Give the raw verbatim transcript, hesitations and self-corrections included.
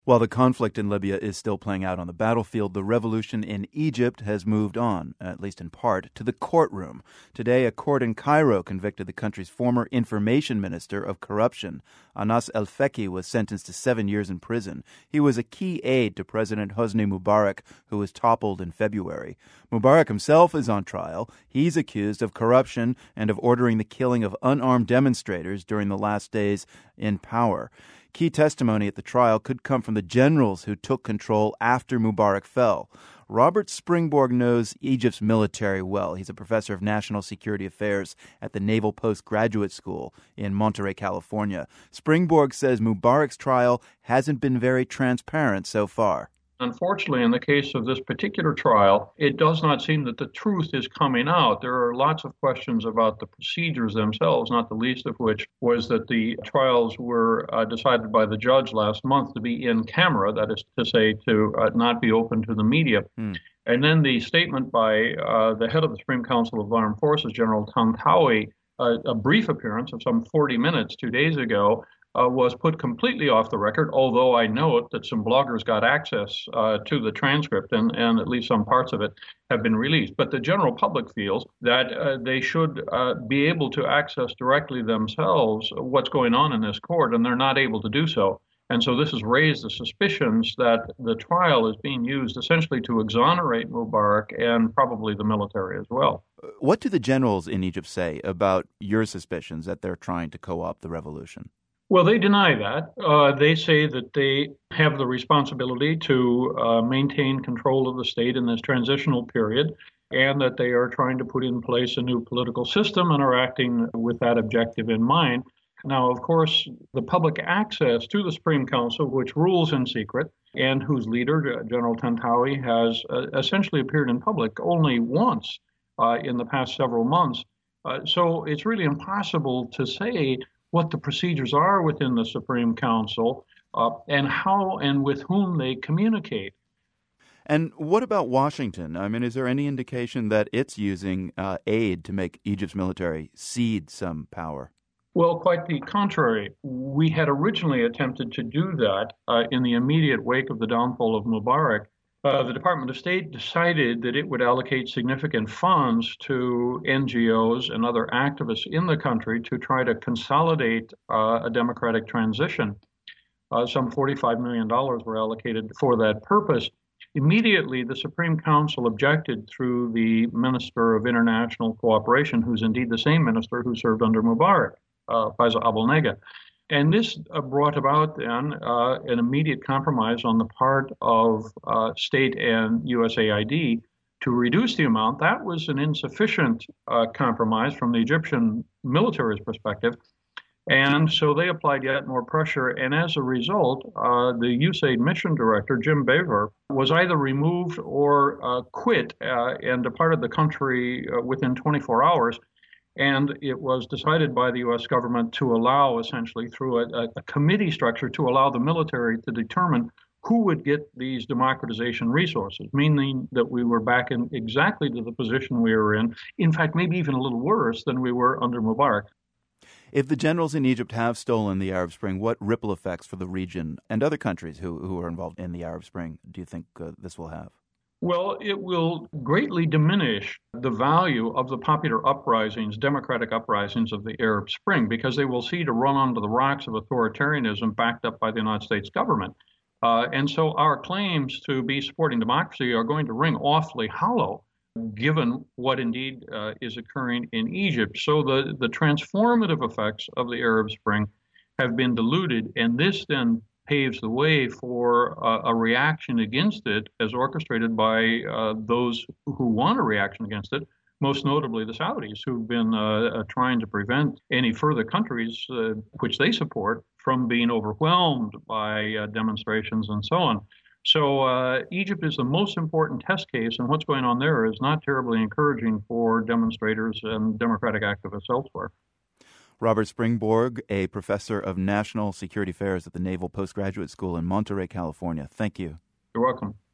While the conflict in Libya is still playing out on the battlefield, the revolution in Egypt has moved on, at least in part, to the courtroom. Today, a court in Cairo convicted the country's former information minister of corruption. Anas El-Feki was sentenced to seven years in prison. He was a key aide to President Hosni Mubarak, who was toppled in February. Mubarak himself is on trial. He's accused of corruption and of ordering the killing of unarmed demonstrators during the last days in power. Key testimony at the trial could come from the generals who took control after Mubarak fell. Robert Springborg knows Egypt's military well. He's a professor of national security affairs at the Naval Postgraduate School in Monterey, California. Springborg says Mubarak's trial hasn't been very transparent so far. Unfortunately, in the case of this particular trial, it does not seem that the truth is coming out. There are lots of questions about the procedures themselves, not the least of which was that the trials were uh, decided by the judge last month to be in camera, that is to say, to uh, not be open to the media. Hmm. And then the statement by uh, the head of the Supreme Council of Armed Forces, General Tantawi, uh, a brief appearance of some forty minutes two days ago, Uh, was put completely off the record, although I note that some bloggers got access uh, to the transcript and, and at least some parts of it have been released. But the general public feels that uh, they should uh, be able to access directly themselves what's going on in this court, and they're not able to do so. And so this has raised the suspicions that the trial is being used essentially to exonerate Mubarak and probably the military as well. What do the generals in Egypt say about your suspicions that they're trying to co-opt the revolution? Well, they deny that. Uh, they say that they have the responsibility to uh, maintain control of the state in this transitional period and that they are trying to put in place a new political system and are acting with that objective in mind. Now, of course, the public access to the Supreme Council, which rules in secret and whose leader, General Tantawi, has uh, essentially appeared in public only once uh, in the past several months. Uh, so it's really impossible to say what the procedures are within the Supreme Council uh, and how and with whom they communicate. And what about Washington? I mean, is there any indication that it's using uh, aid to make Egypt's military cede some power? Well, quite the contrary. We had originally attempted to do that uh, in the immediate wake of the downfall of Mubarak. Uh, the Department of State decided that it would allocate significant funds to N G Os and other activists in the country to try to consolidate uh, a democratic transition. Uh, some forty-five million dollars were allocated for that purpose. Immediately, the Supreme Council objected through the Minister of International Cooperation, who's indeed the same minister who served under Mubarak, uh, Faisal Abulnega. And this uh, brought about then uh, an immediate compromise on the part of uh, state and U S A I D to reduce the amount. That was an insufficient uh, compromise from the Egyptian military's perspective. And so they applied yet more pressure. And as a result, uh, the U S A I D mission director, Jim Baver, was either removed or uh, quit uh, and departed the country uh, within twenty-four hours. And it was decided by the U S government to allow, essentially, through a, a committee structure, to allow the military to determine who would get these democratization resources, meaning that we were back in exactly to the position we were in, in fact, maybe even a little worse than we were under Mubarak. If the generals in Egypt have stolen the Arab Spring, what ripple effects for the region and other countries who, who are involved in the Arab Spring do you think uh, this will have? Well, it will greatly diminish the value of the popular uprisings, democratic uprisings of the Arab Spring, because they will see to run onto the rocks of authoritarianism backed up by the United States government. Uh, and so our claims to be supporting democracy are going to ring awfully hollow, given what indeed uh, is occurring in Egypt. So the, the transformative effects of the Arab Spring have been diluted, and this then paves the way for uh, a reaction against it as orchestrated by uh, those who want a reaction against it, most notably the Saudis, who've been uh, uh, trying to prevent any further countries uh, which they support from being overwhelmed by uh, demonstrations and so on. So uh, Egypt is the most important test case, and what's going on there is not terribly encouraging for demonstrators and democratic activists elsewhere. Robert Springborg, a professor of national security affairs at the Naval Postgraduate School in Monterey, California. Thank you. You're welcome.